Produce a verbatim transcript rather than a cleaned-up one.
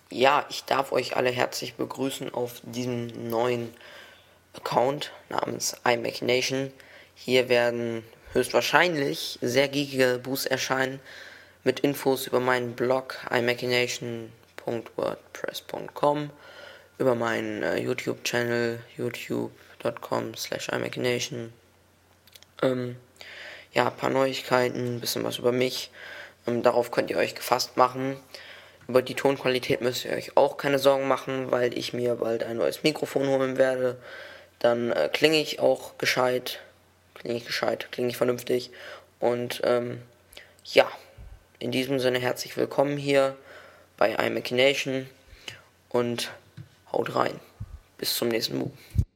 Ja, ich darf euch alle herzlich begrüßen auf diesem neuen Account namens iMachination. Hier werden höchstwahrscheinlich sehr geekige Boosts erscheinen mit Infos über meinen Blog imachination punkt wordpress punkt com, über meinen äh, YouTube-Channel youtube punkt com slash imachination. Ähm, ja, ein paar Neuigkeiten, ein bisschen was über mich. Ähm, darauf könnt ihr euch gefasst machen. Über die Tonqualität müsst ihr euch auch keine Sorgen machen, weil ich mir bald ein neues Mikrofon holen werde. Dann äh, klinge ich auch gescheit. Klinge ich gescheit, klinge ich vernünftig. Und ähm, ja, in diesem Sinne herzlich willkommen hier bei iMachination und haut rein. Bis zum nächsten Mal.